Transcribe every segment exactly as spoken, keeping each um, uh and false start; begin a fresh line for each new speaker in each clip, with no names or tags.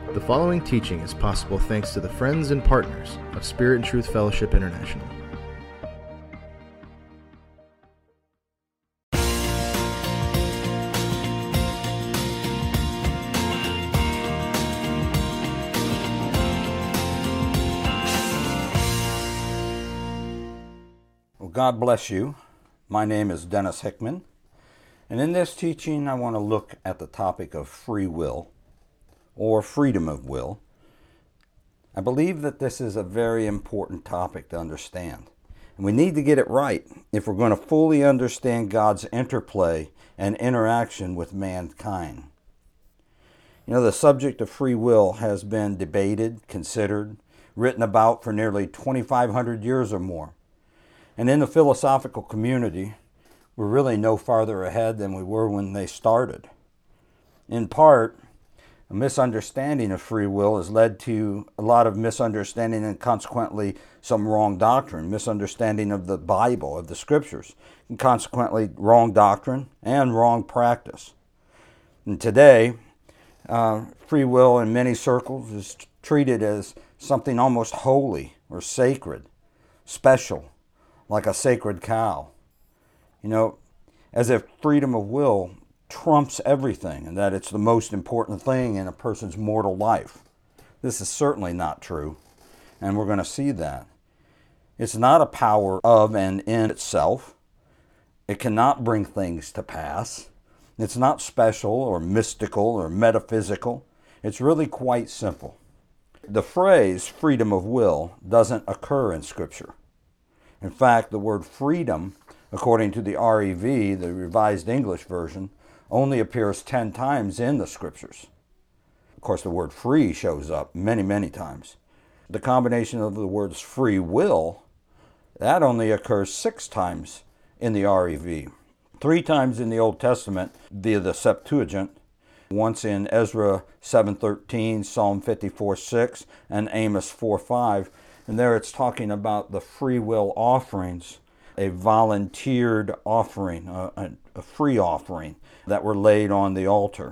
The following teaching is possible thanks to the friends and partners of Spirit and Truth Fellowship International.
Well, God bless you. My name is Dennis Hickman, and in this teaching I want to look at the topic of free will, or freedom of will. I believe that this is a very important topic to understand, and we need to get it right if we're going to fully understand God's interplay and interaction with mankind. You know, the subject of free will has been debated, considered, written about for nearly twenty-five hundred years or more. And in the philosophical community, we're really no farther ahead than we were when they started. In part, a misunderstanding of free will has led to a lot of misunderstanding and consequently some wrong doctrine, misunderstanding of the Bible, of the Scriptures, and consequently wrong doctrine and wrong practice. And today, uh, free will in many circles is treated as something almost holy or sacred, special, like a sacred cow. You know, as if freedom of will trumps everything and that it's the most important thing in a person's mortal life. This is certainly not true, and we're going to see that. It's not a power of and in itself. It cannot bring things to pass. It's not special or mystical or metaphysical. It's really quite simple. The phrase freedom of will doesn't occur in Scripture. In fact, the word freedom, according to the R E V, the Revised English Version, only appears ten times in the Scriptures. Of course, the word free shows up many, many times. The combination of the words free will, that only occurs six times in the R E V. Three times in the Old Testament via the Septuagint, once in Ezra seven thirteen, Psalm fifty-four six, and Amos four five. And there it's talking about the free will offerings, a volunteered offering, a, a free offering that were laid on the altar.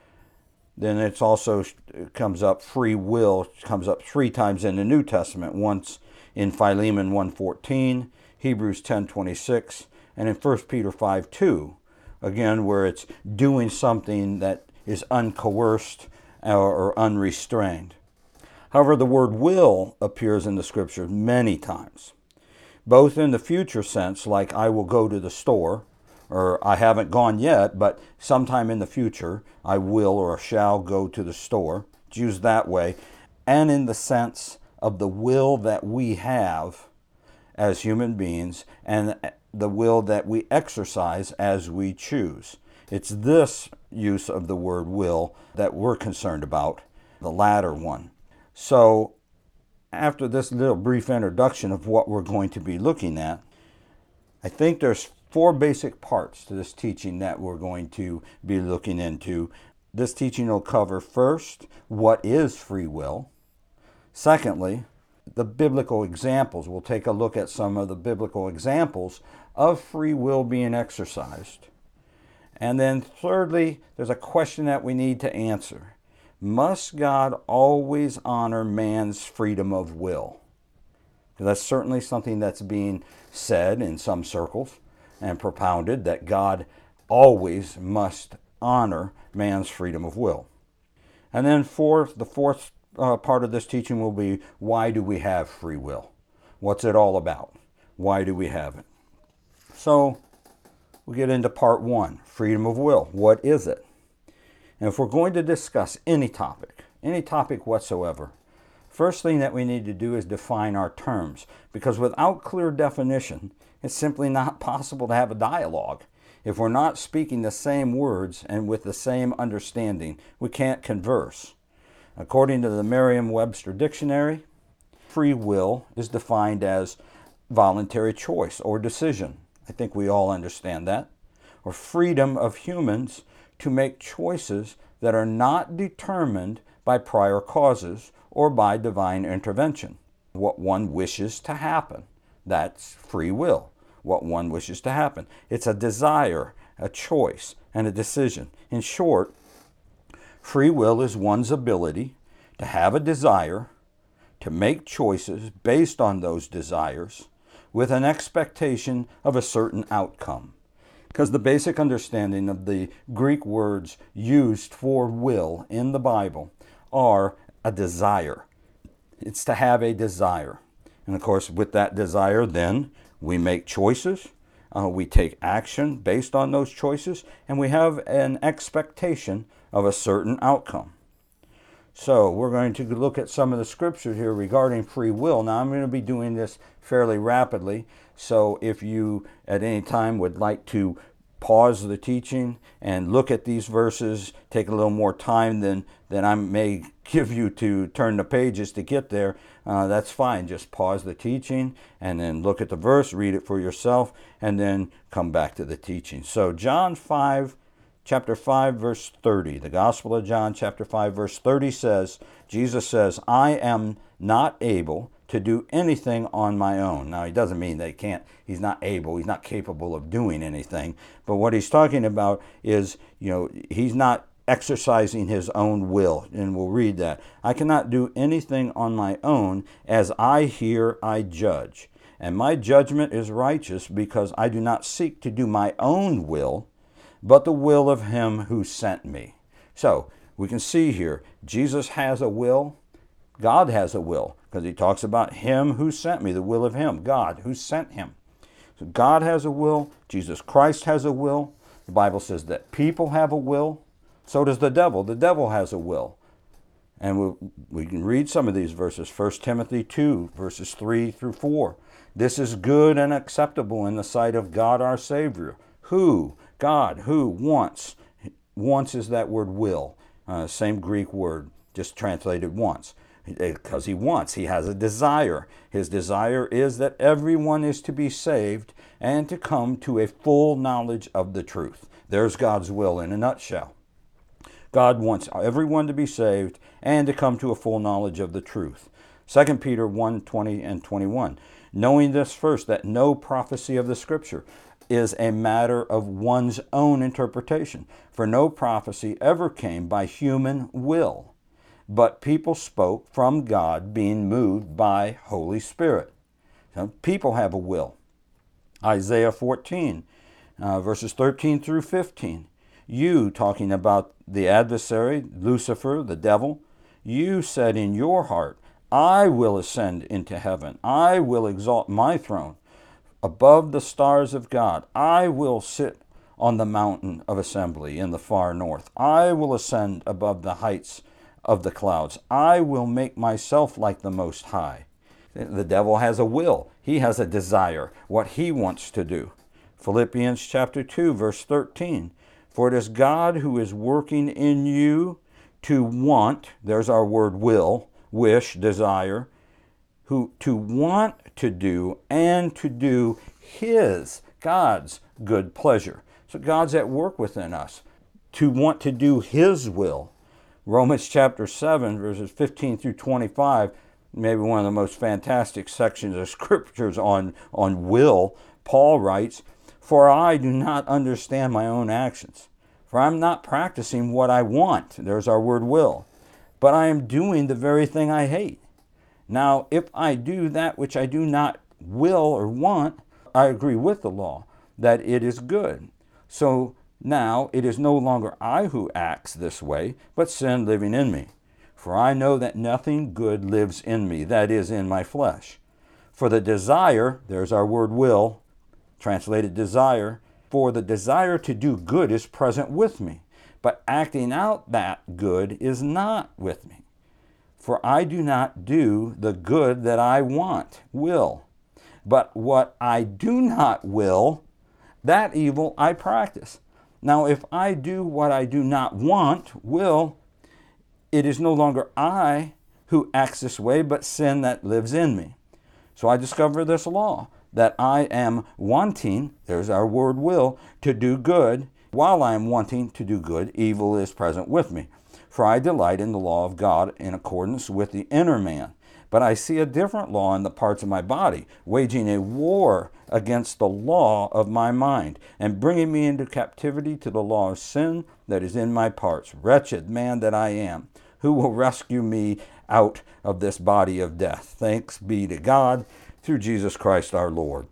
Then it's also it comes up free will, comes up three times in the New Testament, once in Philemon one fourteen, Hebrews ten twenty-six, and in First Peter five two, again where it's doing something that is uncoerced or, or unrestrained. However, the word will appears in the Scripture many times, both in the future sense, like I will go to the store, or I haven't gone yet, but sometime in the future I will or shall go to the store. It's used that way, and in the sense of the will that we have as human beings and the will that we exercise as we choose. It's this use of the word will that we're concerned about, the latter one. So, after this little brief introduction of what we're going to be looking at, I think there's four basic parts to this teaching that we're going to be looking into. This teaching will cover first, what is free will? Secondly, the biblical examples. We'll take a look at some of the biblical examples of free will being exercised. And then thirdly, there's a question that we need to answer. Must God always honor man's freedom of will? That's certainly something that's being said in some circles and propounded, that God always must honor man's freedom of will. And then fourth, the fourth uh, part of this teaching will be, why do we have free will? What's it all about? Why do we have it? So we'll get into part one, freedom of will. What is it? And if we're going to discuss any topic, any topic whatsoever, first thing that we need to do is define our terms, because without clear definition, it's simply not possible to have a dialogue. If we're not speaking the same words and with the same understanding, we can't converse. According to the Merriam-Webster Dictionary, free will is defined as voluntary choice or decision. I think we all understand that. Or freedom of humans to make choices that are not determined by prior causes or by divine intervention. What one wishes to happen, that's free will. What one wishes to happen. It's a desire, a choice, and a decision. In short, free will is one's ability to have a desire, to make choices based on those desires with an expectation of a certain outcome. Because the basic understanding of the Greek words used for will in the Bible are a desire. It's to have a desire. And of course, with that desire, then we make choices, uh, we take action based on those choices, and we have an expectation of a certain outcome. So we're going to look at some of the scriptures here regarding free will. Now I'm going to be doing this fairly rapidly, so if you at any time would like to pause the teaching and look at these verses, take a little more time than, than I may give you to turn the pages to get there, uh, that's fine. Just pause the teaching and then look at the verse, read it for yourself, and then come back to the teaching. So John five, chapter five, verse thirty, the Gospel of John, chapter five, verse thirty says, Jesus says, I am not able to do anything on my own. Now, he doesn't mean that he can't, he's not able, he's not capable of doing anything. But what he's talking about is, you know, he's not exercising his own will. And we'll read that. I cannot do anything on my own. As I hear, I judge. And my judgment is righteous because I do not seek to do my own will, but the will of him who sent me. So, we can see here, Jesus has a will. God has a will, because he talks about him who sent me, the will of him, God who sent him. So God has a will. Jesus Christ has a will. The Bible says that people have a will. So does the devil. The devil has a will. And we, we can read some of these verses. First Timothy two, verses three through four. This is good and acceptable in the sight of God our Savior. Who? God, who wants. Wants is that word will. Uh, same Greek word, just translated once. Because he wants, he has a desire. His desire is that everyone is to be saved and to come to a full knowledge of the truth. There's God's will in a nutshell. God wants everyone to be saved and to come to a full knowledge of the truth. Second Peter one, twenty and twenty-one. Knowing this first, that no prophecy of the Scripture is a matter of one's own interpretation. For no prophecy ever came by human will, but people spoke from God, being moved by Holy Spirit. So people have a will. Isaiah fourteen, uh, verses thirteen through fifteen. You, talking about the adversary, Lucifer, the devil, you said in your heart, I will ascend into heaven. I will exalt my throne above the stars of God. I will sit on the mountain of assembly in the far north. I will ascend above the heights of the clouds. I will make myself like the Most High. The devil has a will. He has a desire, what he wants to do. Philippians chapter two, verse thirteen. For it is God who is working in you to want, there's our word will, wish, desire, who to want to do and to do his, God's good pleasure. So God's at work within us to want to do his will. Romans chapter seven, verses fifteen through twenty-five, maybe one of the most fantastic sections of scriptures on, on will. Paul writes, For I do not understand my own actions, for I am not practicing what I want. There's our word will. But I am doing the very thing I hate. Now, if I do that which I do not will or want, I agree with the law that it is good. So now it is no longer I who acts this way, but sin living in me. For I know that nothing good lives in me, that is, in my flesh. For the desire, there's our word will, translated desire, for the desire to do good is present with me, but acting out that good is not with me. For I do not do the good that I want, will, but what I do not will, that evil I practice. Now, if I do what I do not want, will, it is no longer I who acts this way, but sin that lives in me. So I discover this law, that I am wanting, there's our word will, to do good. While I am wanting to do good, evil is present with me. For I delight in the law of God in accordance with the inner man. But I see a different law in the parts of my body, waging a war against the law of my mind, and bringing me into captivity to the law of sin that is in my parts. Wretched man that I am, who will rescue me out of this body of death. Thanks be to God through Jesus Christ our Lord.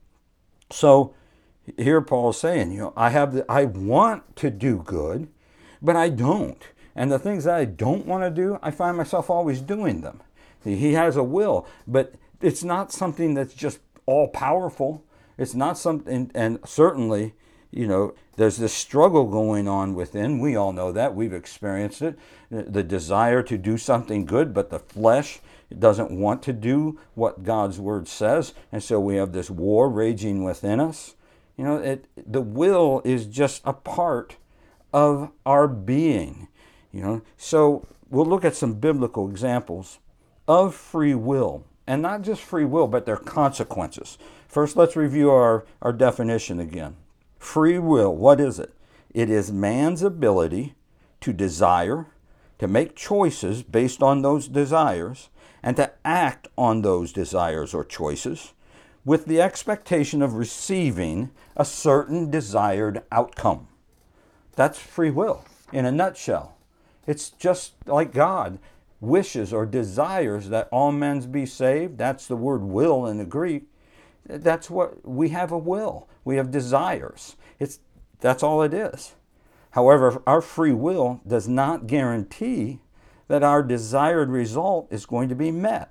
So here Paul is saying, you know, I have the, I want to do good, but I don't. And the things that I don't want to do, I find myself always doing them. He has a will, but it's not something that's just all powerful. It's not something, and certainly, you know, there's this struggle going on within. We all know that. We've experienced it. The desire to do something good, but the flesh doesn't want to do what God's word says. And so we have this war raging within us. You know, it, the will is just a part of our being. You know, so we'll look at some biblical examples of free will. And not just free will, but their consequences. First, let's review our, our definition again. Free will, what is it? It is man's ability to desire, to make choices based on those desires, and to act on those desires or choices with the expectation of receiving a certain desired outcome. That's free will in a nutshell. It's just like God wishes or desires that all men be saved. That's the word will in the Greek. That's what we have, a will. We have desires. It's that's all it is. However, our free will does not guarantee that our desired result is going to be met.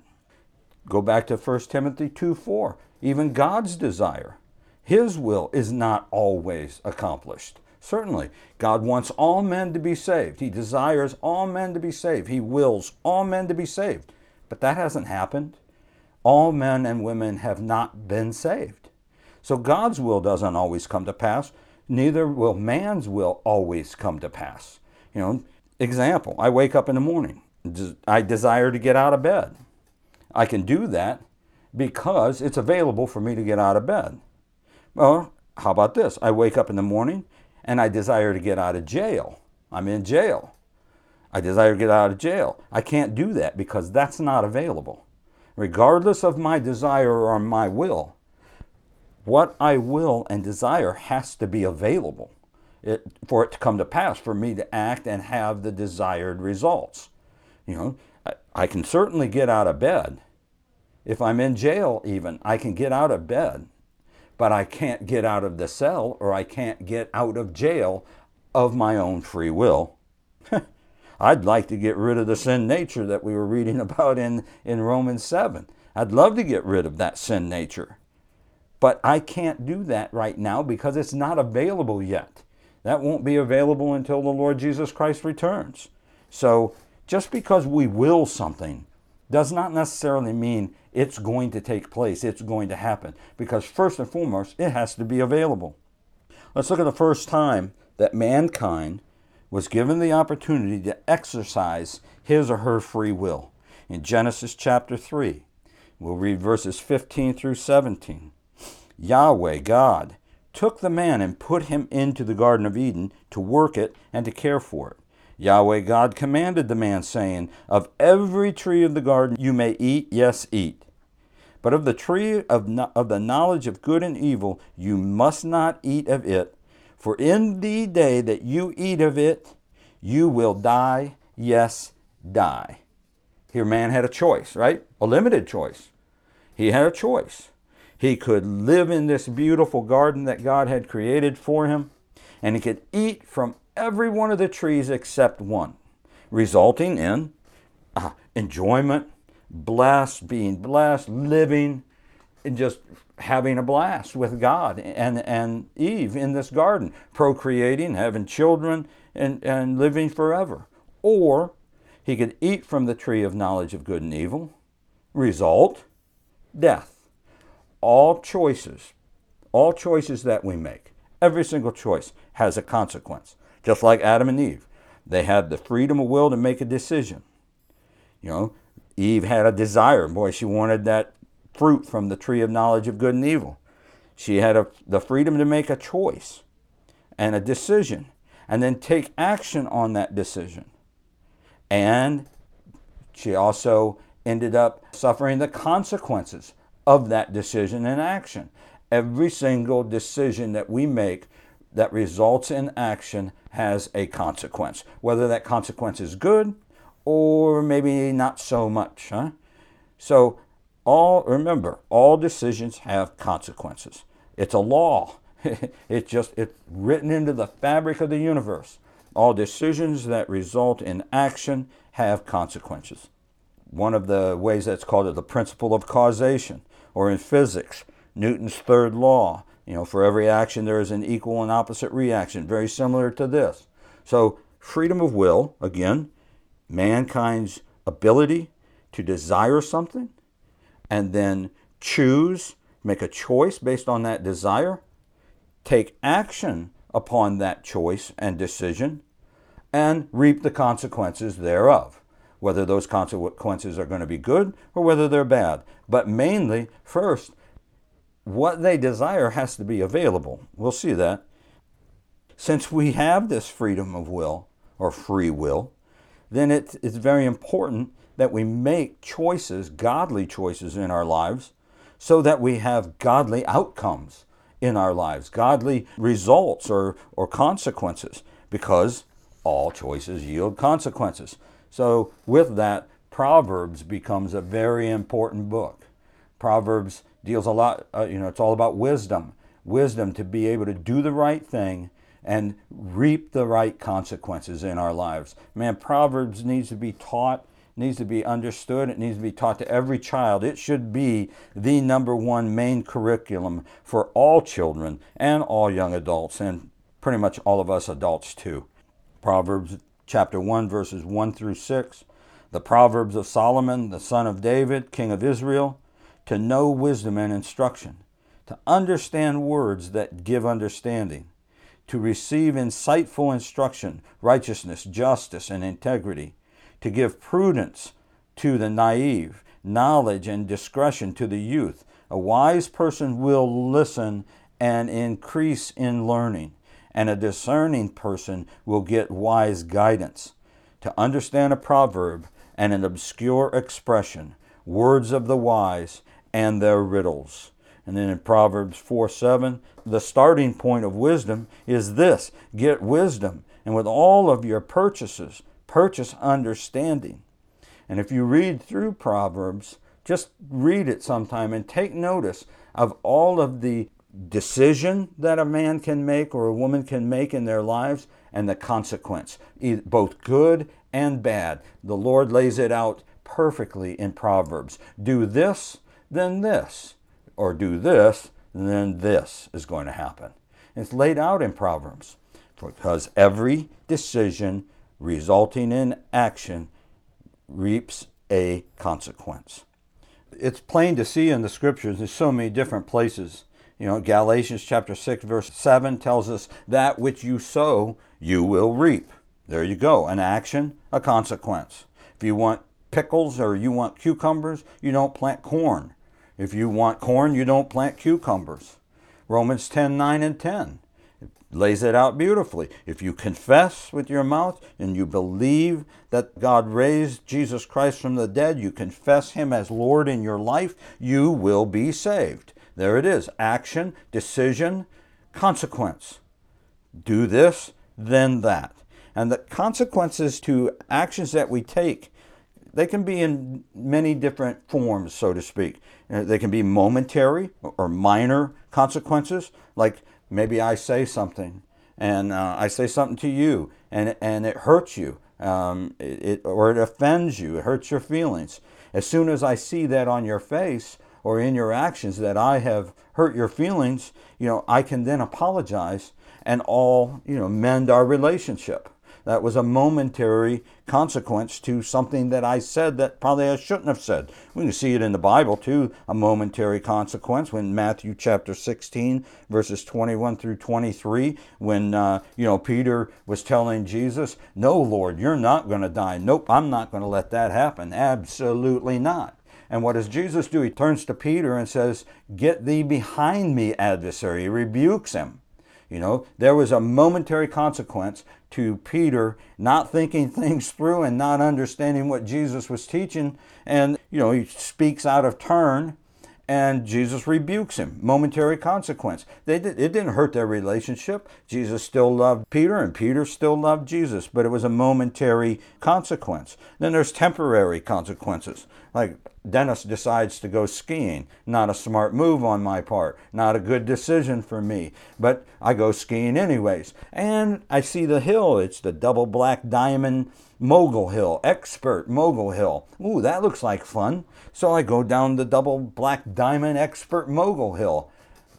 Go back to First Timothy two four. Even God's desire, his will, is not always accomplished. Certainly, God wants all men to be saved. He desires all men to be saved. He wills all men to be saved. But that hasn't happened. All men and women have not been saved. So God's will doesn't always come to pass. Neither will man's will always come to pass. You know, example, I wake up in the morning. I desire to get out of bed. I can do that because it's available for me to get out of bed. Well, how about this? I wake up in the morning and I desire to get out of jail. I'm in jail. I desire to get out of jail. I can't do that because that's not available. Regardless of my desire or my will, what I will and desire has to be available it, for it to come to pass, for me to act and have the desired results. You know, I, I can certainly get out of bed. If I'm in jail even, I can get out of bed. But I can't get out of the cell, or I can't get out of jail of my own free will. I'd like to get rid of the sin nature that we were reading about in, in Romans seven. I'd love to get rid of that sin nature. But I can't do that right now because it's not available yet. That won't be available until the Lord Jesus Christ returns. So just because we will something does not necessarily mean it's going to take place, it's going to happen. Because first and foremost, it has to be available. Let's look at the first time that mankind was given the opportunity to exercise his or her free will. In Genesis chapter three, we'll read verses fifteen through seventeen. Yahweh, God, took the man and put him into the Garden of Eden to work it and to care for it. Yahweh God commanded the man, saying, of every tree of the garden you may eat, yes, eat. But of the tree of, no- of the knowledge of good and evil you must not eat of it. For in the day that you eat of it, you will die, yes, die. Here man had a choice, right? A limited choice. He had a choice. He could live in this beautiful garden that God had created for him, and he could eat from every one of the trees except one, resulting in uh, enjoyment, blessed, being blessed, living, and just having a blast with God and, and Eve in this garden, procreating, having children, and, and living forever. Or he could eat from the tree of knowledge of good and evil, result, death. All choices, all choices that we make, every single choice has a consequence. Just like Adam and Eve. They had the freedom of will to make a decision. You know, Eve had a desire. Boy, she wanted that fruit from the tree of knowledge of good and evil. She had a, the freedom to make a choice and a decision and then take action on that decision. And she also ended up suffering the consequences of that decision and action. Every single decision that we make that results in action has a consequence. Whether that consequence is good or maybe not so much, huh? So all, remember, all decisions have consequences. It's a law. It's just, it's written into the fabric of the universe. All decisions that result in action have consequences. One of the ways that's called is the principle of causation, or in physics, Newton's third law. You know, for every action there is an equal and opposite reaction, very similar to this. So freedom of will, again, mankind's ability to desire something and then choose, make a choice based on that desire, take action upon that choice and decision, and reap the consequences thereof, whether those consequences are going to be good or whether they're bad. But mainly, first, what they desire has to be available. We'll see that. Since we have this freedom of will, or free will, then it, it's very important that we make choices, godly choices in our lives, so that we have godly outcomes in our lives, godly results or, or consequences, because all choices yield consequences. So with that, Proverbs becomes a very important book. Proverbs deals a lot, uh, you know, it's all about wisdom. Wisdom to be able to do the right thing and reap the right consequences in our lives. Man, Proverbs needs to be taught, needs to be understood. It needs to be taught to every child. It should be the number one main curriculum for all children and all young adults, and pretty much all of us adults too. Proverbs chapter one, verses one through six. The Proverbs of Solomon, the son of David, king of Israel, to know wisdom and instruction, to understand words that give understanding, to receive insightful instruction, righteousness, justice, and integrity, to give prudence to the naive, knowledge and discretion to the youth. A wise person will listen and increase in learning, and a discerning person will get wise guidance. To understand a proverb and an obscure expression, words of the wise and their riddles. And then in Proverbs four seven, the starting point of wisdom is this: get wisdom, and with all of your purchases, purchase understanding. And if you read through Proverbs, just read it sometime and take notice of all of the decision that a man can make or a woman can make in their lives and the consequence, both good and bad. The Lord lays it out perfectly in Proverbs. Do this, then this. Or do this, then this is going to happen. It's laid out in Proverbs, because every decision resulting in action reaps a consequence. It's plain to see in the scriptures, there's so many different places. You know, Galatians chapter six, verse seven tells us that which you sow, you will reap. There you go, an action, a consequence. If you want pickles or you want cucumbers, you don't plant corn. If you want corn, you don't plant cucumbers. Romans ten, nine and ten lays it out beautifully. If you confess with your mouth and you believe that God raised Jesus Christ from the dead, you confess him as Lord in your life, you will be saved. There it is. Action, decision, consequence. Do this, then that. And the consequences to actions that we take, they can be in many different forms, so to speak. They can be momentary or minor consequences, like maybe I say something, and uh, I say something to you, and and it hurts you, um, it, it or it offends you, it hurts your feelings. As soon as I see that on your face or in your actions that I have hurt your feelings, you know, I can then apologize and all, you know, mend our relationship. That was a momentary consequence to something that I said that probably I shouldn't have said. We can see it in the Bible too, a momentary consequence when Matthew chapter sixteen, verses twenty-one through twenty-three, when, uh, you know, Peter was telling Jesus, no, Lord, you're not going to die. Nope, I'm not going to let that happen. Absolutely not. And what does Jesus do? He turns to Peter and says, get thee behind me, adversary. He rebukes him. You know, there was a momentary consequence to Peter not thinking things through and not understanding what Jesus was teaching. And, you know, he speaks out of turn And Jesus rebukes him. Momentary consequence. They did, it didn't hurt their relationship. Jesus still loved Peter, and Peter still loved Jesus, but it was a momentary consequence. Then there's temporary consequences. Like Dennis decides to go skiing. Not a smart move on my part. Not a good decision for me. But I go skiing anyways. And I see the hill. It's the double black diamond Mogul Hill, expert Mogul Hill. Ooh, that looks like fun. So I go down the double black diamond expert Mogul Hill.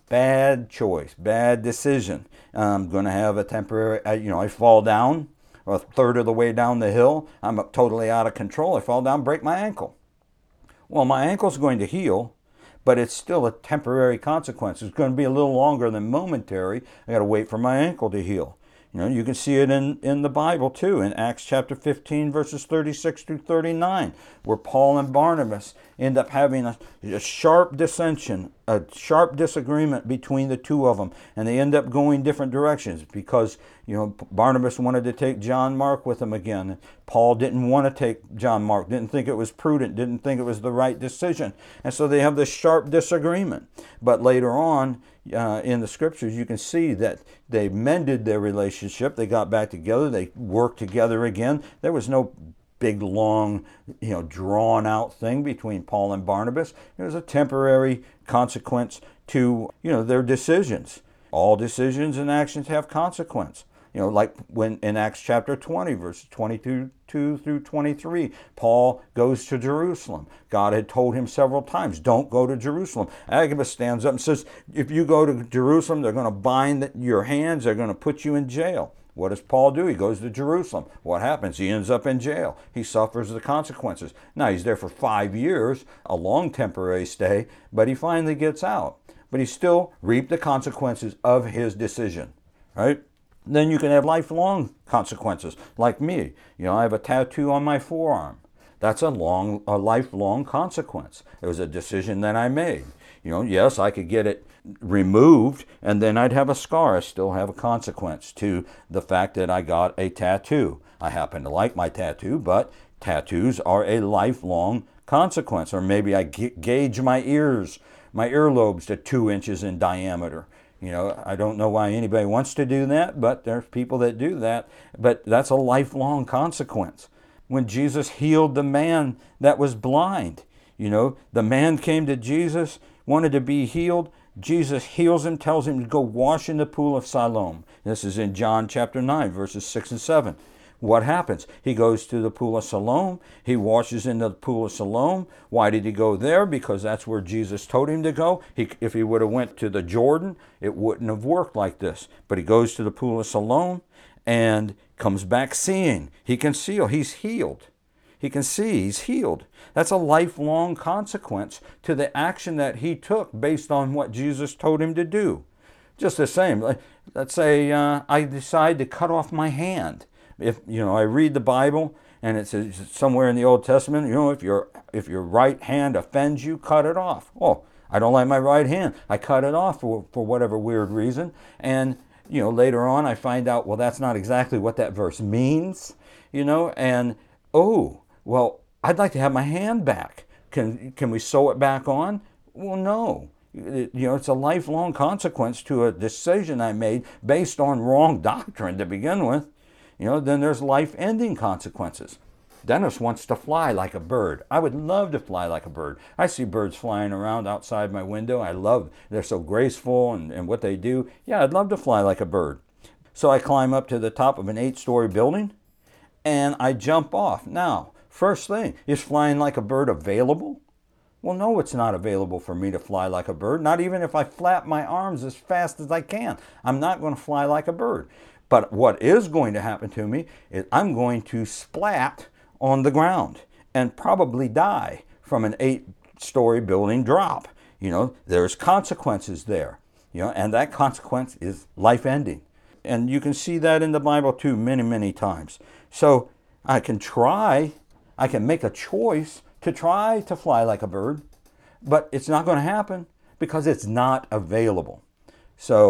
Bad choice, bad decision. I'm going to have a temporary, you know, I fall down a third of the way down the hill. I'm totally out of control. I fall down, break my ankle. Well, my ankle's going to heal, but it's still a temporary consequence. It's going to be a little longer than momentary. I got to wait for my ankle to heal. You know, you can see it in, in the Bible too, in Acts chapter fifteen, verses thirty-six through thirty-nine, where Paul and Barnabas end up having a, a sharp dissension, a sharp disagreement between the two of them, and they end up going different directions because, you know, Barnabas wanted to take John Mark with him again. Paul didn't want to take John Mark, didn't think it was prudent, didn't think it was the right decision. And so they have this sharp disagreement. But later on, Uh, in the scriptures, you can see that they mended their relationship. They got back together. They worked together again. There was no big, long, you know, drawn out thing between Paul and Barnabas. It was a temporary consequence to, you know, their decisions. All decisions and actions have consequence. You know, like when in Acts chapter twenty, verses twenty-two through twenty-three, Paul goes to Jerusalem. God had told him several times, don't go to Jerusalem. Agabus stands up and says, if you go to Jerusalem, they're going to bind your hands, they're going to put you in jail. What does Paul do? He goes to Jerusalem. What happens? He ends up in jail. He suffers the consequences. Now, he's there for five years, a long temporary stay, but he finally gets out. But he still reaped the consequences of his decision, right? Then you can have lifelong consequences, like me. You know, I have a tattoo on my forearm. That's a long, a lifelong consequence. It was a decision that I made. You know, yes, I could get it removed, and then I'd have a scar. I still have a consequence to the fact that I got a tattoo. I happen to like my tattoo, but tattoos are a lifelong consequence. Or maybe I gauge my ears, my earlobes to two inches in diameter. You know, I don't know why anybody wants to do that, but there's people that do that. But that's a lifelong consequence. When Jesus healed the man that was blind, you know, the man came to Jesus, wanted to be healed. Jesus heals him, tells him to go wash in the pool of Siloam. This is in John chapter nine, verses six and seven. What happens? He goes to the pool of Siloam. He washes in the pool of Siloam. Why did he go there? Because that's where Jesus told him to go. He, if he would have went to the Jordan, it wouldn't have worked like this. But he goes to the pool of Siloam and comes back seeing. He can see. He's healed. He can see. He's healed. That's a lifelong consequence to the action that he took based on what Jesus told him to do. Just the same. Let's say uh, I decide to cut off my hand. If, you know, I read the Bible and it says somewhere in the Old Testament, you know, if your if your right hand offends you, cut it off. Oh, I don't like my right hand. I cut it off for, for whatever weird reason. And, you know, later on I find out, well, that's not exactly what that verse means, you know, and, oh, well, I'd like to have my hand back. Can, can we sew it back on? Well, no. It, you know, it's a lifelong consequence to a decision I made based on wrong doctrine to begin with. You know, then there's life-ending consequences. Dennis wants to fly like a bird. I would love to fly like a bird. I see birds flying around outside my window. I love, they're so graceful and, and what they do. Yeah, I'd love to fly like a bird. So I climb up to the top of an eight-story building and I jump off. Now, first thing, is flying like a bird available? Well, no, it's not available for me to fly like a bird, not even if I flap my arms as fast as I can. I'm not going to fly like a bird. But what is going to happen to me is I'm going to splat on the ground and probably die from an eight-story building drop. You know, there's consequences there, you know, and that consequence is life-ending. And you can see that in the Bible too many, many times. So I can try, I can make a choice to try to fly like a bird, but it's not going to happen because it's not available. So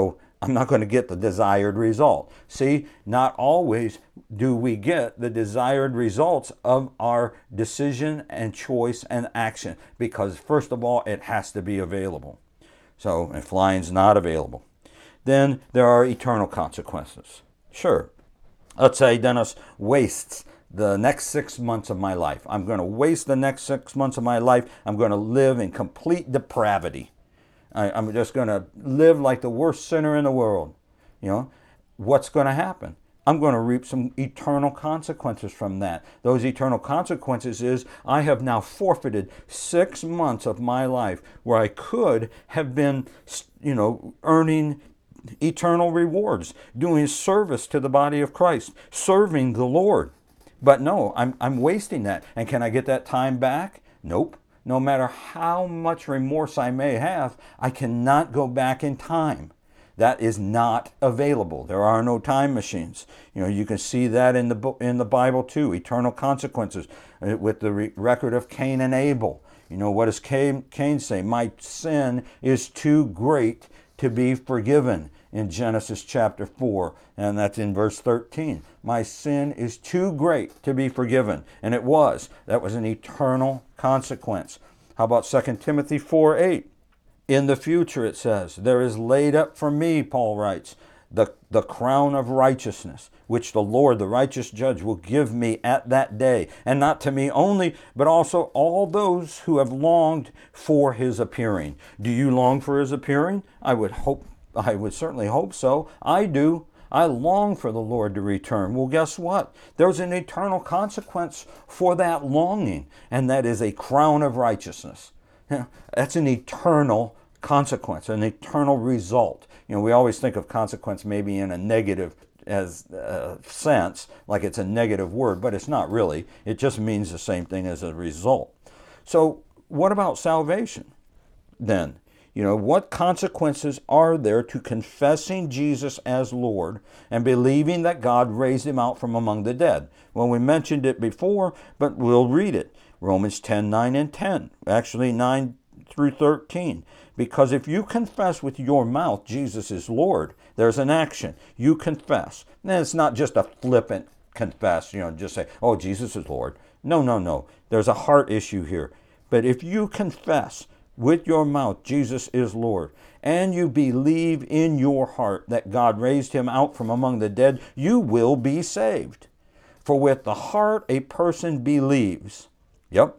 I'm not going to get the desired result. See, not always do we get the desired results of our decision and choice and action, because first of all, it has to be available. So if flying's not available, then there are eternal consequences. Sure. Let's say Dennis wastes the next six months of my life. I'm going to waste the next six months of my life. I'm going to live in complete depravity. I, I'm just going to live like the worst sinner in the world. You know, what's going to happen? I'm going to reap some eternal consequences from that. Those eternal consequences is I have now forfeited six months of my life where I could have been, you know, earning eternal rewards, doing service to the body of Christ, serving the Lord. But no, I'm, I'm wasting that. And can I get that time back? Nope. No matter how much remorse I may have, I cannot go back in time. That is not available. There are no time machines. You know, you can see that in the book, in the Bible too. Eternal consequences with the re- record of Cain and Abel. You know, what does Cain, Cain say? My sin is too great to be forgiven, in Genesis chapter four, and that's in verse thirteen. My sin is too great to be forgiven, and it was. That was an eternal consequence. How about Second Timothy four eight? In the future, it says, there is laid up for me, Paul writes, the, the crown of righteousness, which the Lord, the righteous judge, will give me at that day, and not to me only, but also all those who have longed for his appearing. Do you long for his appearing? I would hope, I would certainly hope so. I do. I long for the Lord to return. Well, guess what? There's an eternal consequence for that longing, and that is a crown of righteousness. That's an eternal consequence, an eternal result. You know, we always think of consequence maybe in a negative as uh, sense, like it's a negative word, but it's not really. It just means the same thing as a result. So what about salvation then? You know, what consequences are there to confessing Jesus as Lord and believing that God raised him out from among the dead? Well, we mentioned it before, but we'll read it. Romans ten, nine and ten, actually nine through thirteen. Because if you confess with your mouth Jesus is Lord, there's an action. You confess. And it's not just a flippant confess, you know, just say, oh, Jesus is Lord. No, no, no. There's a heart issue here. But if you confess with your mouth Jesus is Lord, and you believe in your heart that God raised him out from among the dead, you will be saved. For with the heart a person believes, yep,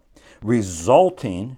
resulting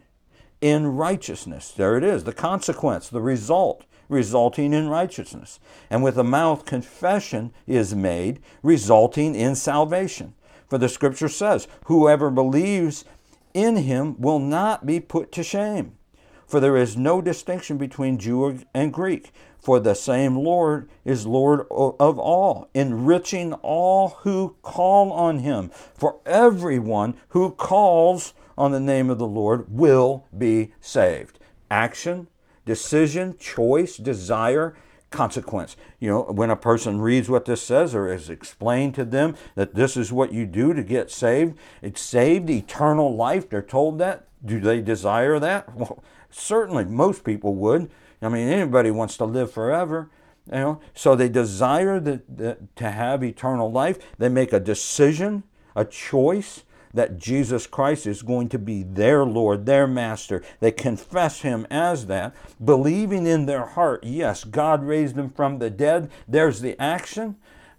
in righteousness. There it is, the consequence, the result, resulting in righteousness. And with the mouth confession is made, resulting in salvation. For the scripture says, whoever believes in him will not be put to shame. For there is no distinction between Jew and Greek. For the same Lord is Lord of all, enriching all who call on him. For everyone who calls on the name of the Lord will be saved. Action, decision, choice, desire, consequence. You know, when a person reads what this says or is explained to them that this is what you do to get saved, it's saved, eternal life, they're told that. Do they desire that? Well, certainly most people would. I mean, anybody wants to live forever, you know. So they desire the, the, to have eternal life. They make a decision, a choice that Jesus Christ is going to be their Lord, their Master. They confess him as that, believing in their heart, yes, God raised him from the dead. There's the action.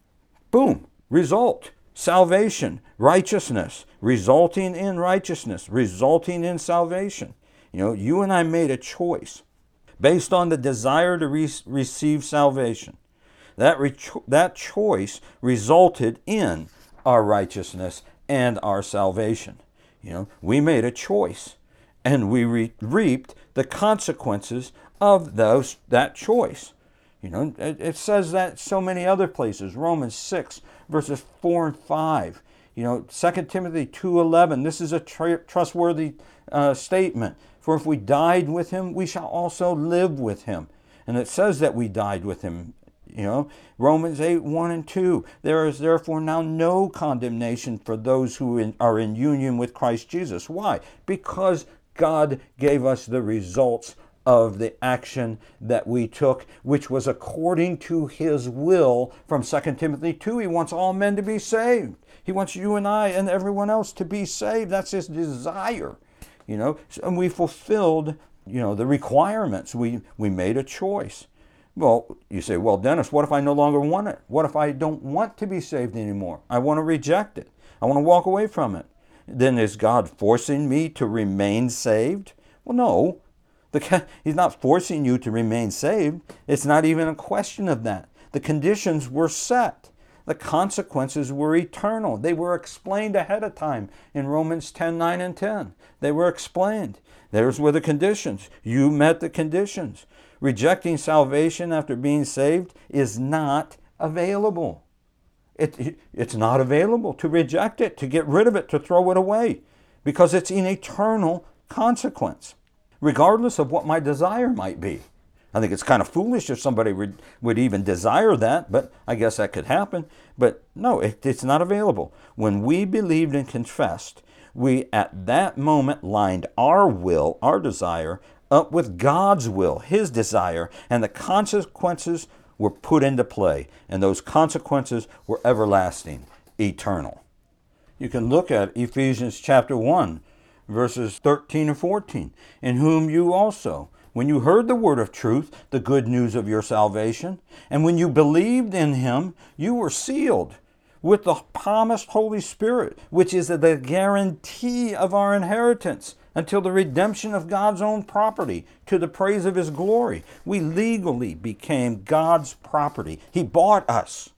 Boom, result. Salvation, righteousness, resulting in righteousness, resulting in salvation. You know, you and I made a choice based on the desire to re- receive salvation. That, re- that choice resulted in our righteousness and our salvation. You know, we made a choice, and we re- reaped the consequences of those that choice. You know, it, it says that so many other places. Romans six, verses four and five. You know, Second Timothy two eleven. This is a tr- trustworthy uh, statement. For if we died with him, we shall also live with him. And it says that we died with him. You know, Romans eight, one and two. There is therefore now no condemnation for those who in, are in union with Christ Jesus. Why? Because God gave us the results of the action that we took, which was according to his will. From Second Timothy two, he wants all men to be saved. He wants you and I and everyone else to be saved. That's his desire, you know. And we fulfilled, you know, the requirements. We, we made a choice. Well, you say, well, Dennis, what if I no longer want it? What if I don't want to be saved anymore? I want to reject it. I want to walk away from it. Then is God forcing me to remain saved? Well, no. The, he's not forcing you to remain saved. It's not even a question of that. The conditions were set. The consequences were eternal. They were explained ahead of time in Romans ten, nine, and ten. They were explained. Those were the conditions. You met the conditions. Rejecting salvation after being saved is not available. It, it, it's not available to reject it, to get rid of it, to throw it away, because it's an eternal consequence, regardless of what my desire might be. I think it's kind of foolish if somebody would, would even desire that, but I guess that could happen. But no, it, it's not available. When we believed and confessed, we at that moment lined our will, our desire, up with God's will, his desire, and the consequences were put into play. And those consequences were everlasting, eternal. You can look at Ephesians chapter one, verses thirteen and fourteen. In whom you also, when you heard the word of truth, the good news of your salvation, and when you believed in him, you were sealed with the promised Holy Spirit, which is the guarantee of our inheritance until the redemption of God's own property, to the praise of his glory. We legally became God's property. He bought us.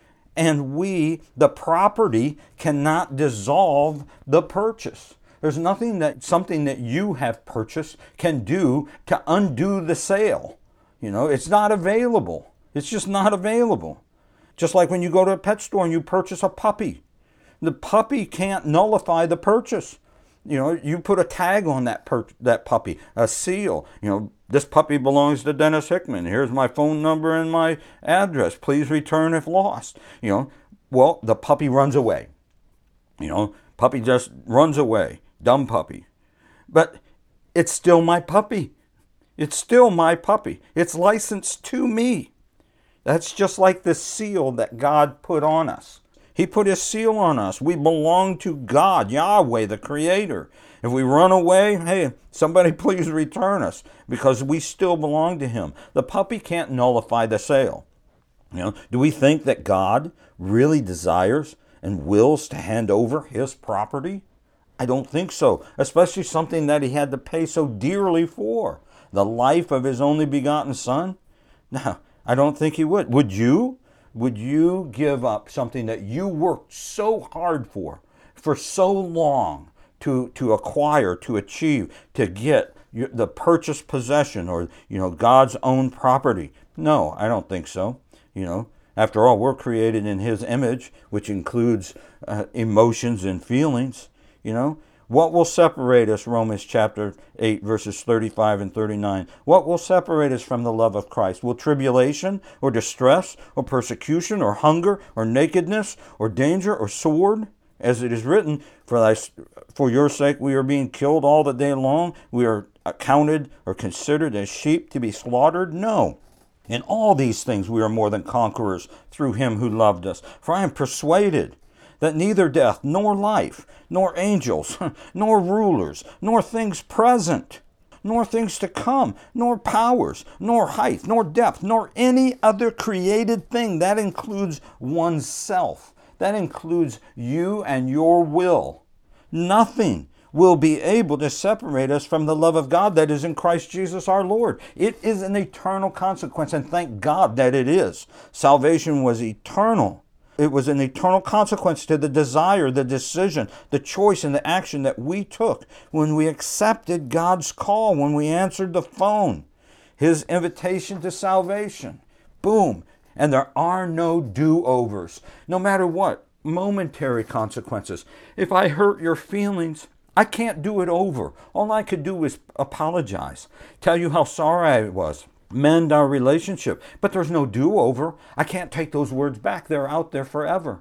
And we, the property, cannot dissolve the purchase. There's nothing that something that you have purchased can do to undo the sale. You know, it's not available. It's just not available. Just like when you go to a pet store and you purchase a puppy. The puppy can't nullify the purchase. You know, you put a tag on that per- that puppy, a seal. You know, this puppy belongs to Dennis Hickman. Here's my phone number and my address. Please return if lost. You know, well, the puppy runs away. You know, puppy just runs away. Dumb puppy. But it's still my puppy. It's still my puppy. It's licensed to me. That's just like the seal that God put on us. He put his seal on us. We belong to God, Yahweh, the Creator. If we run away, hey, somebody please return us, because we still belong to him. The puppy can't nullify the sale. You know, do we think that God really desires and wills to hand over his property? I don't think so, especially something that he had to pay so dearly for, the life of his only begotten Son. No, I don't think he would. Would you? Would you give up something that you worked so hard for, for so long to, to acquire, to achieve, to get the purchased possession, or, you know, God's own property? No, I don't think so. You know, after all, we're created in his image, which includes uh, emotions and feelings. You know, what will separate us, Romans chapter eight, verses thirty-five and thirty-nine? What will separate us from the love of Christ? Will tribulation or distress or persecution or hunger or nakedness or danger or sword? As it is written, for thy, for your sake we are being killed all the day long. We are accounted or considered as sheep to be slaughtered. No. In all these things we are more than conquerors through him who loved us. For I am persuaded that neither death, nor life, nor angels, nor rulers, nor things present, nor things to come, nor powers, nor height, nor depth, nor any other created thing. That includes oneself. That includes you and your will. Nothing will be able to separate us from the love of God that is in Christ Jesus our Lord. It is an eternal consequence, and thank God that it is. Salvation was eternal. It was an eternal consequence to the desire, the decision, the choice, and the action that we took when we accepted God's call, when we answered the phone, his invitation to salvation. Boom. And there are no do-overs, no matter what, momentary consequences. If I hurt your feelings, I can't do it over. All I could do is apologize, tell you how sorry I was, mend our relationship. But there's no do-over. I can't take those words back. They're out there forever.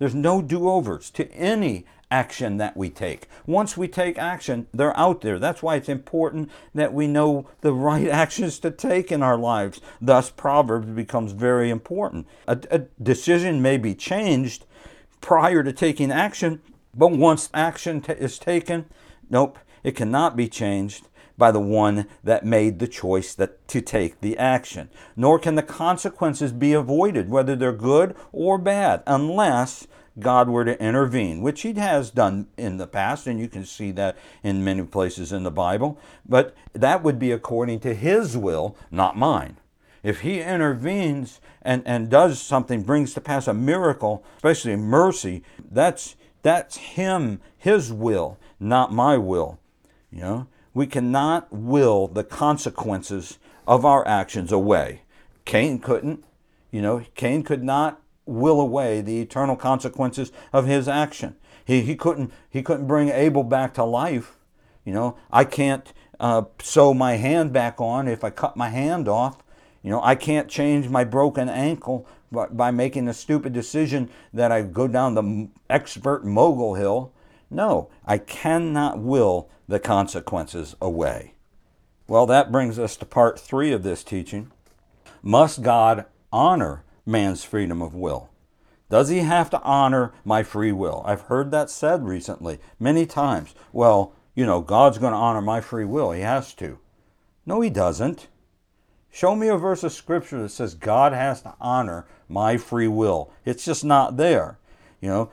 There's no do-overs to any action that we take. Once we take action, they're out there. That's why it's important that we know the right actions to take in our lives. Thus, Proverbs becomes very important. A, a decision may be changed prior to taking action, but once action t- is taken, nope, it cannot be changed by the one that made the choice that to take the action. Nor can the consequences be avoided, whether they're good or bad, unless God were to intervene, which he has done in the past, and you can see that in many places in the Bible. But that would be according to his will, not mine. If he intervenes and, and does something, brings to pass a miracle, especially mercy, that's that's him, his will, not my will. You know, we cannot will the consequences of our actions away. Cain couldn't. You know, Cain could not will away the eternal consequences of his action. He he couldn't he couldn't bring Abel back to life. You know, I can't uh, sew my hand back on if I cut my hand off. You know, I can't change my broken ankle by, by making a stupid decision that I go down the expert mogul hill. No, I cannot will the consequences away. Well, that brings us to part three of this teaching. Must God honor man's freedom of will? Does he have to honor my free will? I've heard that said recently many times. Well, you know, God's going to honor my free will. He has to. No, he doesn't. Show me a verse of scripture that says God has to honor my free will. It's just not there. You know,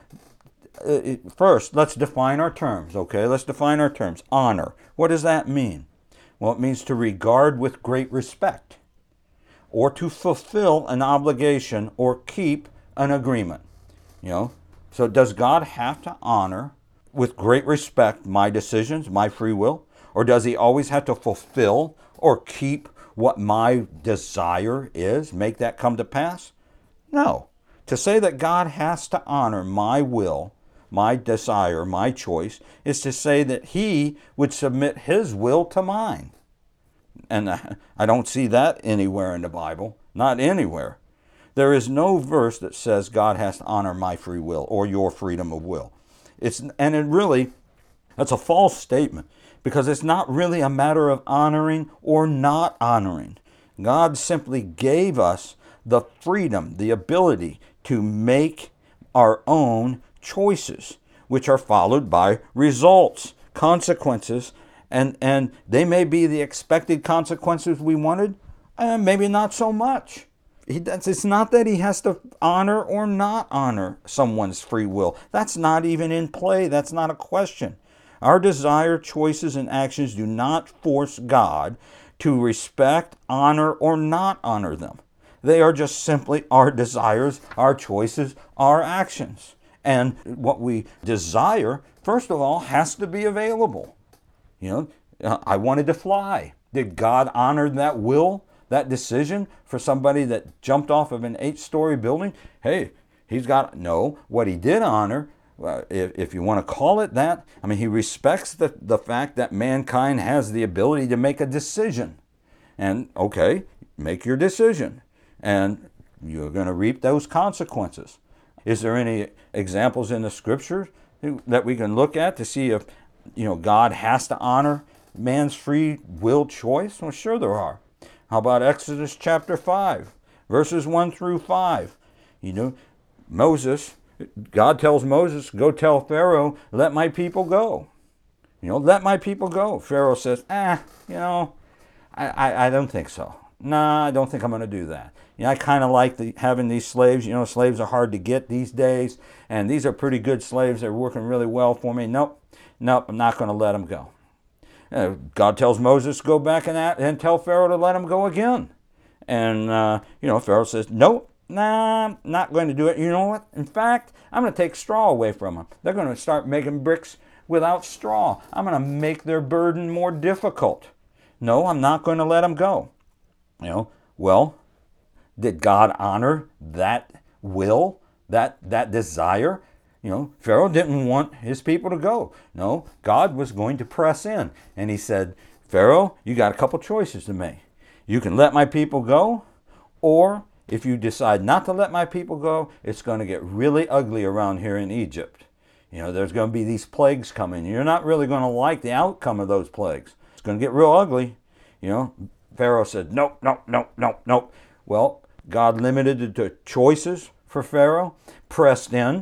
it, first, let's define our terms, okay? Let's define our terms. Honor. What does that mean? Well, it means to regard with great respect, or to fulfill an obligation or keep an agreement. You know, so does God have to honor with great respect my decisions, my free will? Or does he always have to fulfill or keep what my desire is, make that come to pass? No. To say that God has to honor my will, my desire, my choice, is to say that he would submit his will to mine. And I don't see that anywhere in the Bible. Not anywhere. There is no verse that says God has to honor my free will or your freedom of will. It's and it really, that's a false statement, because it's not really a matter of honoring or not honoring. God simply gave us the freedom, the ability to make our own choices, which are followed by results, consequences, and, and they may be the expected consequences we wanted, and maybe not so much. He, it's not that he has to honor or not honor someone's free will. That's not even in play. That's not a question. Our desire, choices, and actions do not force God to respect, honor, or not honor them. They are just simply our desires, our choices, our actions. And what we desire, first of all, has to be available. You know, I wanted to fly. Did God honor that will, that decision for somebody that jumped off of an eight-story building? Hey, he's got, no, what he did honor, uh, if, if you want to call it that, I mean, he respects the, the fact that mankind has the ability to make a decision. And, okay, make your decision. And you're going to reap those consequences. Is there any examples in the scriptures that we can look at to see if, you know, God has to honor man's free will choice? Well, sure there are. How about Exodus chapter five, verses one through five? You know, Moses, God tells Moses, go tell Pharaoh, let my people go. You know, let my people go. Pharaoh says, ah, you know, I, I, I don't think so. Nah, I don't think I'm going to do that. You know, I kind of like the, having these slaves. You know, slaves are hard to get these days, and these are pretty good slaves. They're working really well for me. Nope, nope, I'm not going to let them go. Uh, God tells Moses, go back and, at, and tell Pharaoh to let him go again. And, uh, you know, Pharaoh says, nope, nah, I'm not going to do it. You know what? In fact, I'm going to take straw away from them. They're going to start making bricks without straw. I'm going to make their burden more difficult. No, I'm not going to let them go. You know, well, did God honor that will, that that desire? You know, Pharaoh didn't want his people to go. No, God was going to press in. And he said, Pharaoh, you got a couple choices to make. You can let my people go, or if you decide not to let my people go, it's going to get really ugly around here in Egypt. You know, there's going to be these plagues coming. You're not really going to like the outcome of those plagues. It's going to get real ugly. You know, Pharaoh said, nope, nope, nope, nope, nope. Well, God limited it to choices for Pharaoh, pressed in,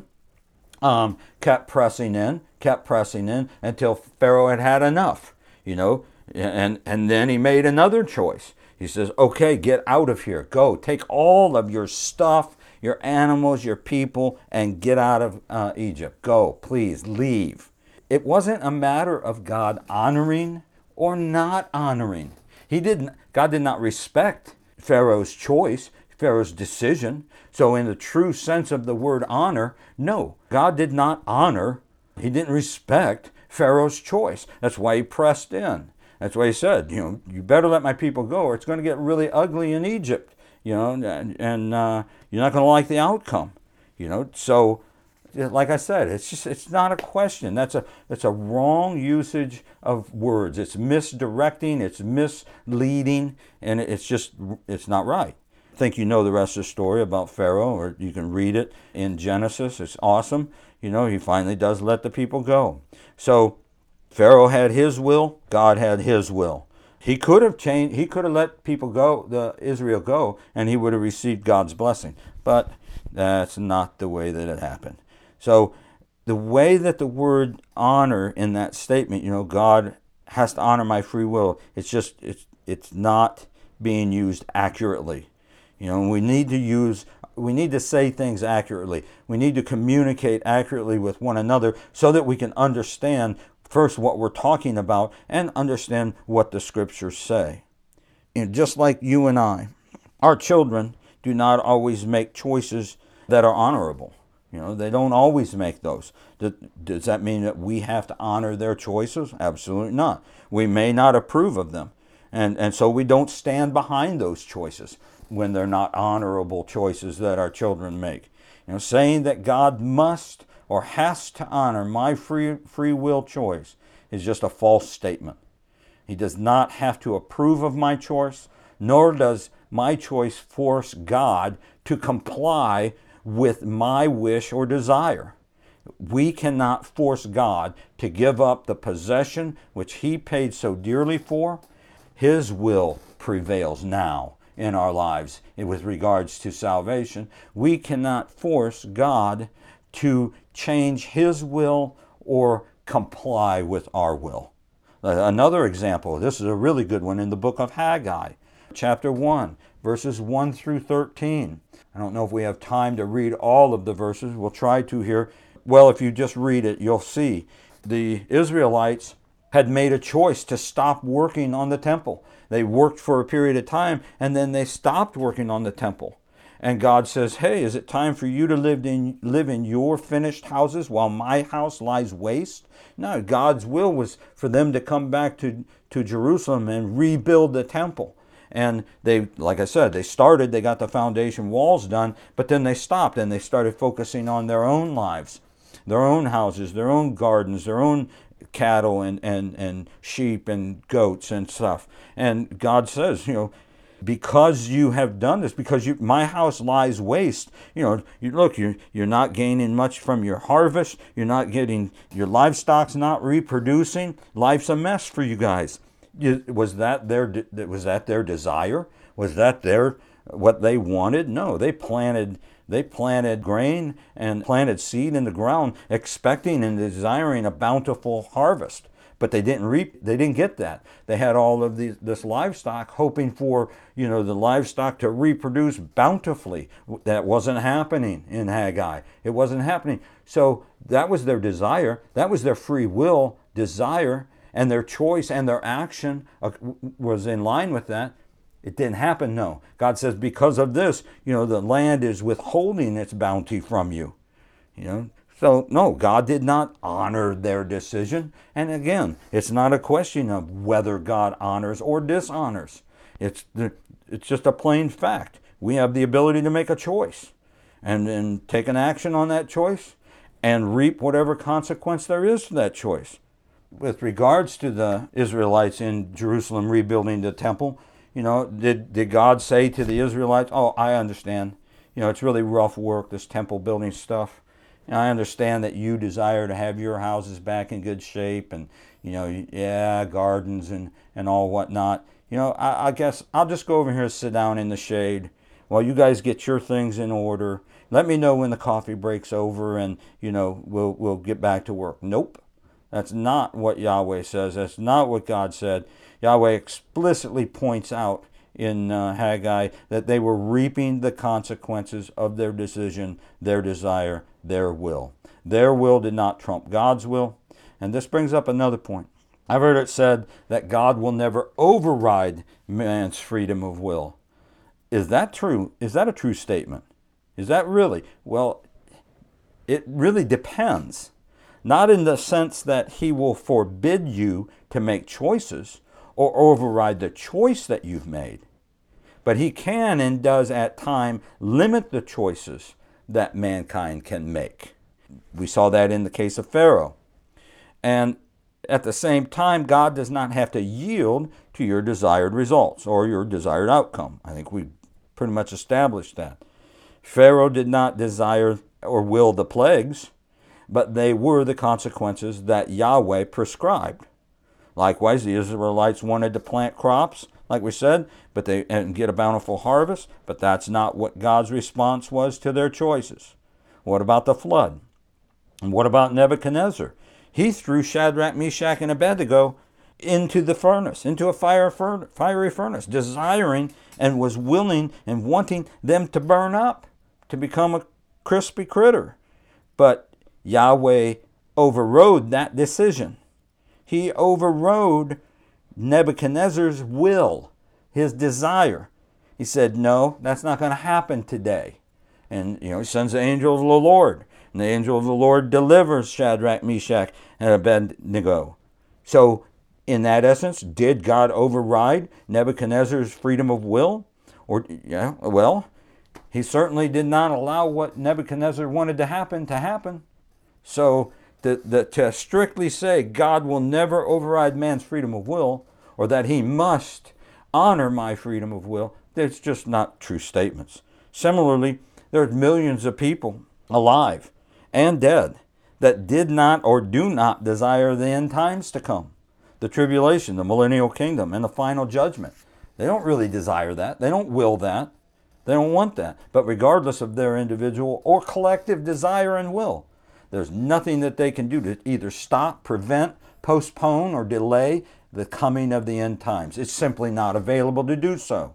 um, kept pressing in, kept pressing in until Pharaoh had had enough, you know, and, and then he made another choice. He says, okay, get out of here. Go. Take all of your stuff, your animals, your people, and get out of uh, Egypt. Go, please, leave. It wasn't a matter of God honoring or not honoring. He didn't, God did not respect Pharaoh's choice, Pharaoh's decision. So in the true sense of the word honor, no, God did not honor, he didn't respect Pharaoh's choice. That's why he pressed in. That's why he said, you know, you better let my people go or it's going to get really ugly in Egypt, you know, and, and uh, you're not going to like the outcome, you know. So, like I said, it's just, it's not a question. That's a, that's a wrong usage of words. It's misdirecting, it's misleading, and it's just, it's not right. I think you know the rest of the story about Pharaoh, or you can read it in Genesis. It's awesome. You know, he finally does let the people go. So, Pharaoh had his will, God had his will. He could have changed, he could have let people go, the Israel go, and he would have received God's blessing. But that's not the way that it happened. So the way that the word honor in that statement, you know, God has to honor my free will, it's just, it's it's not being used accurately. You know, we need to use, we need to say things accurately. We need to communicate accurately with one another so that we can understand first what we're talking about and understand what the scriptures say. And just like you and I, our children do not always make choices that are honorable. You know, they don't always make those. Does that mean that we have to honor their choices? Absolutely not. We may not approve of them. And, and so we don't stand behind those choices when they're not honorable choices that our children make. You know, saying that God must or has to honor my free free will choice is just a false statement. He does not have to approve of my choice, nor does my choice force God to comply with my wish or desire. We cannot force God to give up the possession which he paid so dearly for. His will prevails now in our lives with regards to salvation. We cannot force God to change his will or comply with our will. Another example, this is a really good one in the book of Haggai, chapter one, verses one through thirteen. I don't know if we have time to read all of the verses. We'll try to here. Well, if you just read it, you'll see. The Israelites had made a choice to stop working on the temple. They worked for a period of time, and then they stopped working on the temple. And God says, hey, is it time for you to live in, live in your finished houses while my house lies waste? No, God's will was for them to come back to, to Jerusalem and rebuild the temple. And they, like I said, they started, they got the foundation walls done, but then they stopped and they started focusing on their own lives, their own houses, their own gardens, their own cattle and, and, and sheep and goats and stuff. And God says, you know, because you have done this, because you, my house lies waste, you know, you, look, you're, you're not gaining much from your harvest. You're not getting, your livestock's not reproducing. Life's a mess for you guys. You, was that their, was that their desire? Was that their, what they wanted? No, they planted, they planted grain and planted seed in the ground, expecting and desiring a bountiful harvest. But they didn't reap, they didn't get that. They had all of these, this livestock, hoping for, you know, the livestock to reproduce bountifully. That wasn't happening in Haggai. It wasn't happening. So that was their desire. That was their free will desire, and their choice and their action was in line with that. It didn't happen, no. God says, because of this, you know, the land is withholding its bounty from you. You know, so no, God did not honor their decision. And again, it's not a question of whether God honors or dishonors. It's the, it's just a plain fact. We have the ability to make a choice and then take an action on that choice and reap whatever consequence there is to that choice. With regards to the Israelites in Jerusalem rebuilding the temple, You know, did, did God say to the Israelites, oh, I understand. You know, it's really rough work, this temple building stuff. And I understand that you desire to have your houses back in good shape and, you know, yeah, gardens and, and all whatnot. You know, I, I guess I'll just go over here and sit down in the shade while you guys get your things in order. Let me know when the coffee breaks over and, you know, we'll, we'll get back to work. Nope. That's not what Yahweh says. That's not what God said. Yahweh explicitly points out in uh, Haggai that they were reaping the consequences of their decision, their desire, their will. Their will did not trump God's will. And this brings up another point. I've heard it said that God will never override man's freedom of will. Is that true? Is that a true statement? Is that really? Well, it really depends. Not in the sense that he will forbid you to make choices or override the choice that you've made. But he can and does at times limit the choices that mankind can make. We saw that in the case of Pharaoh. And at the same time, God does not have to yield to your desired results or your desired outcome. I think we pretty much established that. Pharaoh did not desire or will the plagues, but they were the consequences that Yahweh prescribed. Likewise, the Israelites wanted to plant crops, like we said, but they and get a bountiful harvest, but that's not what God's response was to their choices. What about the flood? And what about Nebuchadnezzar? He threw Shadrach, Meshach, and Abednego into the furnace, into a fire fur- fiery furnace, desiring and was willing and wanting them to burn up, to become a crispy critter. But Yahweh overrode that decision. He overrode Nebuchadnezzar's will, his desire. He said, no, that's not going to happen today. And, you know, he sends the angel of the Lord. And the angel of the Lord delivers Shadrach, Meshach, and Abednego. So, in that essence, did God override Nebuchadnezzar's freedom of will? Or, yeah, well, he certainly did not allow what Nebuchadnezzar wanted to happen to happen. So, the, the, to strictly say God will never override man's freedom of will, or that he must honor my freedom of will, that's just not true statements. Similarly, there's millions of people alive and dead that did not or do not desire the end times to come. The tribulation, the millennial kingdom, and the final judgment. They don't really desire that. They don't will that. They don't want that. But regardless of their individual or collective desire and will, there's nothing that they can do to either stop, prevent, postpone, or delay the coming of the end times. It's simply not available to do so.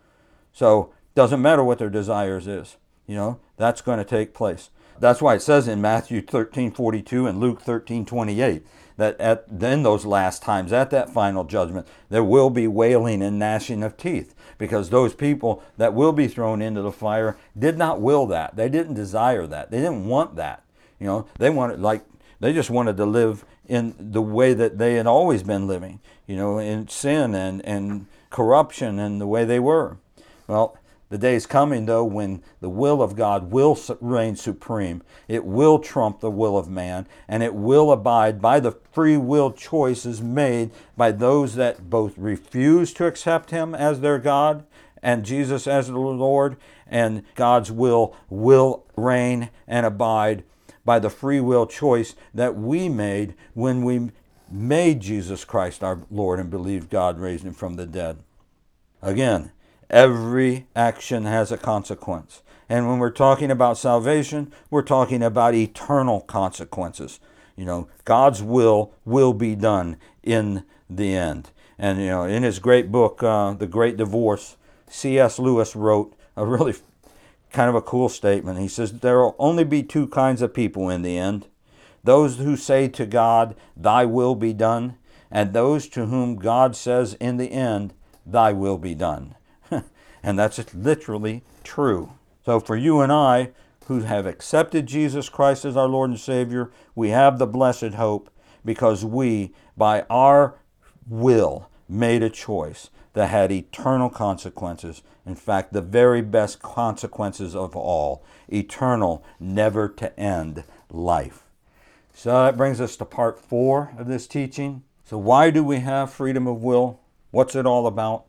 So, doesn't matter what their desires is. You know, that's going to take place. That's why it says in Matthew thirteen forty-two and Luke thirteen twenty-eight that at then those last times, at that final judgment, there will be wailing and gnashing of teeth, because those people that will be thrown into the fire did not will that. They didn't desire that. They didn't want that. You know, they wanted like they just wanted to live in the way that they had always been living. You know, in sin and and corruption and the way they were. Well, the day is coming, though, when the will of God will reign supreme. It will trump the will of man, and it will abide by the free will choices made by those that both refuse to accept him as their God and Jesus as the Lord, and God's will will reign and abide by the free will choice that we made when we made Jesus Christ our Lord and believed God raised him from the dead. Again, every action has a consequence. And when we're talking about salvation, we're talking about eternal consequences. You know, God's will will be done in the end. And, you know, in his great book, uh, The Great Divorce, C S Lewis wrote a really kind of a cool statement. He says, there will only be two kinds of people in the end. Those who say to God, thy will be done, and those to whom God says in the end, thy will be done. And that's literally true. So for you and I, who have accepted Jesus Christ as our Lord and Savior, we have the blessed hope because we, by our will, made a choice that had eternal consequences. In fact, the very best consequences of all. Eternal, never to end life. So that brings us to part four of this teaching. So why do we have freedom of will? What's it all about?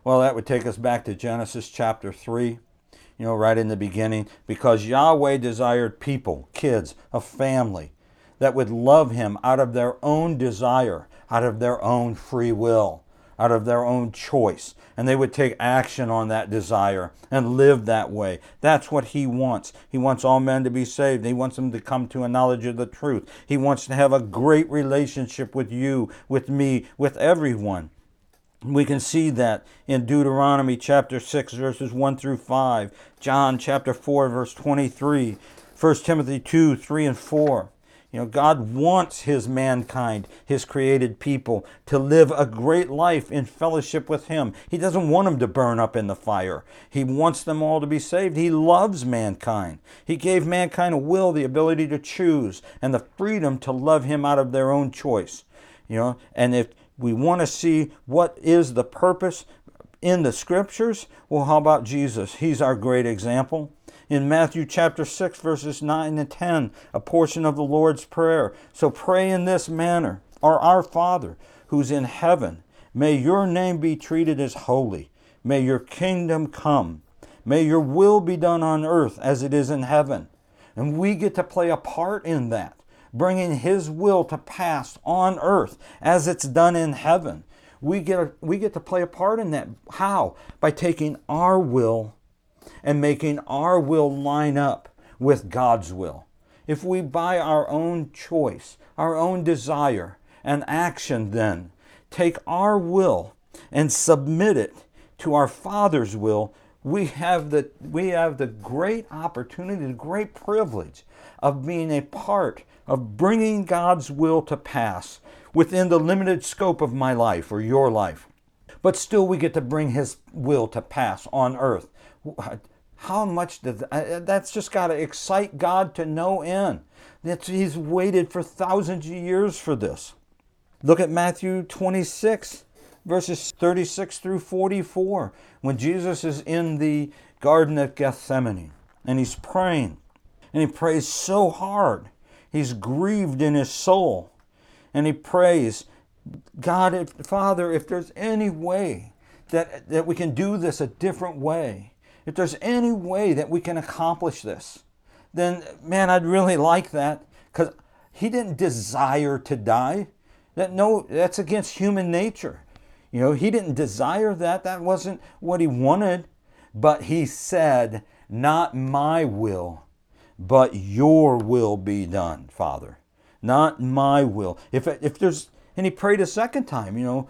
Well, that would take us back to Genesis chapter three, you know, right in the beginning, because Yahweh desired people, kids, a family that would love him out of their own desire, out of their own free will, out of their own choice. And they would take action on that desire and live that way. That's what he wants. He wants all men to be saved. He wants them to come to a knowledge of the truth. He wants to have a great relationship with you, with me, with everyone. We can see that in Deuteronomy chapter six, verses one through five, John chapter four, verse twenty-three, First Timothy two, three and four. You know, God wants his mankind, his created people, to live a great life in fellowship with him. He doesn't want them to burn up in the fire. He wants them all to be saved. He loves mankind. He gave mankind a will, the ability to choose, and the freedom to love him out of their own choice. You know, and if we want to see what is the purpose in the scriptures, well, how about Jesus? He's our great example. In Matthew chapter six, verses nine and ten, a portion of the Lord's Prayer. So pray in this manner, or Our Father, who's in heaven, may your name be treated as holy. May your kingdom come. May your will be done on earth as it is in heaven. And we get to play a part in that, bringing his will to pass on earth as it's done in heaven. We get, we get to play a part in that. How? By taking our will and making our will line up with God's will. If we, by our own choice, our own desire and action, then take our will and submit it to our Father's will, we have the we have the great opportunity, the great privilege of being a part of bringing God's will to pass within the limited scope of my life or your life. But still we get to bring his will to pass on earth. How much does that's just got to excite God to no end. That's, he's waited for thousands of years for this. Look at Matthew twenty-six, verses thirty-six through forty-four, when Jesus is in the Garden of Gethsemane and he's praying, and he prays so hard. He's grieved in his soul, and he prays, God, if, Father, if there's any way that, that we can do this a different way, if there's any way that we can accomplish this, then, man, I'd really like that, because he didn't desire to die. That no, that's against human nature. You know, he didn't desire that. That wasn't what he wanted. But he said, not my will, but your will be done, Father. Not my will. If if there's, and he prayed a second time, you know,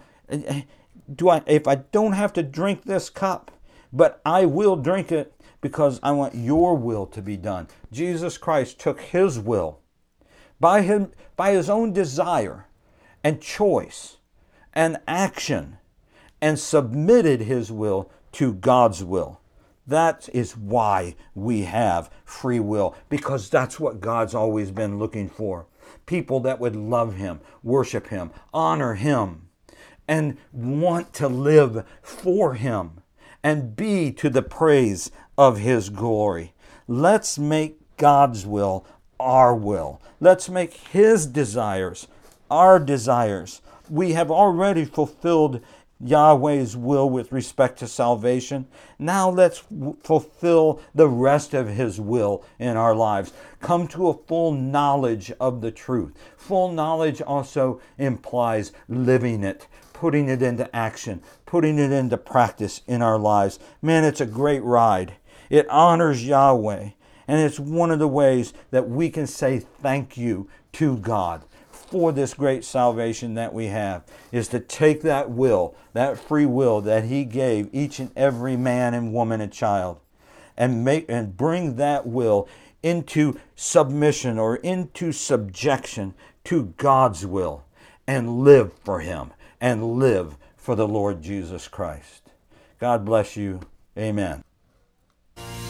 do I, if I don't have to drink this cup, but I will drink it because I want your will to be done. Jesus Christ took his will by him, by his own desire and choice and action, and submitted his will to God's will. That is why we have free will, because that's what God's always been looking for. People that would love him, worship him, honor him, and want to live for him and be to the praise of his glory. Let's make God's will our will. Let's make his desires our desires. We have already fulfilled Yahweh's will with respect to salvation. Now let's w- fulfill the rest of his will in our lives. Come to a full knowledge of the truth. Full knowledge also implies living it, putting it into action, putting it into practice in our lives. Man, it's a great ride. It honors Yahweh, and it's one of the ways that we can say thank you to God for this great salvation that we have, is to take that will, that free will that he gave each and every man and woman and child, and make and bring that will into submission or into subjection to God's will, and live for him and live for the Lord Jesus Christ. God bless you. Amen.